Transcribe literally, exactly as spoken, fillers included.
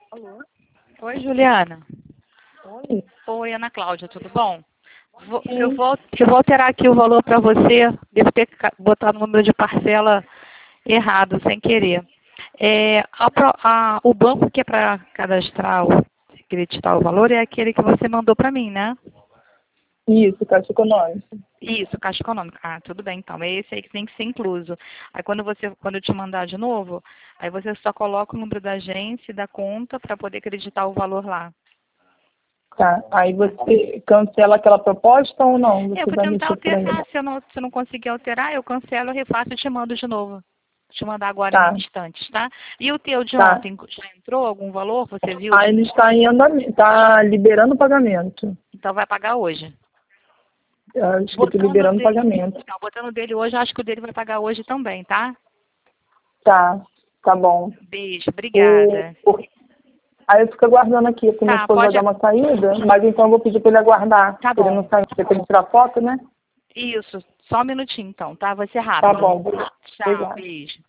Alô? Oi, Juliana. Oi? Oi, Ana Cláudia, tudo bom? Vou- Eu vou, eu vou alterar aqui o valor para você. Devo ter ca- botado o número de parcela errado, sem querer. É, a pro- a- o banco que é para cadastrar, o, acreditar o valor, é aquele que você mandou para mim, né? Isso, Caixa Econômica. Isso, Caixa Econômica. Ah, tudo bem, então. É esse aí que tem que ser incluso. Aí quando você, quando eu te mandar de novo, aí você só coloca o número da agência e da conta para poder acreditar o valor lá. Tá. Aí você cancela aquela proposta ou não? Eu Você vou vai tentar mexer por aí? alterar. Se eu não, se eu não conseguir alterar, eu cancelo, eu refaço e te mando de novo. Vou te mandar agora em Tá, instantes, tá? E o teu de tá. ontem, já entrou algum valor? Você viu? Aí ele está em andamento, está liberando o pagamento. Então vai pagar hoje. Está escrito Botando o liberando o dele, pagamento. não, botando o dele hoje, eu acho que o dele vai pagar hoje também, tá? Tá, tá bom. Beijo, O, obrigada. o- aí eu fico aguardando aqui, porque meu Tá, esposo vai pode. dar uma saída, mas então eu vou pedir para ele aguardar. Tá Ele não bom. sai, porque tem que tirar foto, né? Isso, só um minutinho então, tá? Vai ser Tá rápido. bom, Tchau, obrigada. beijo.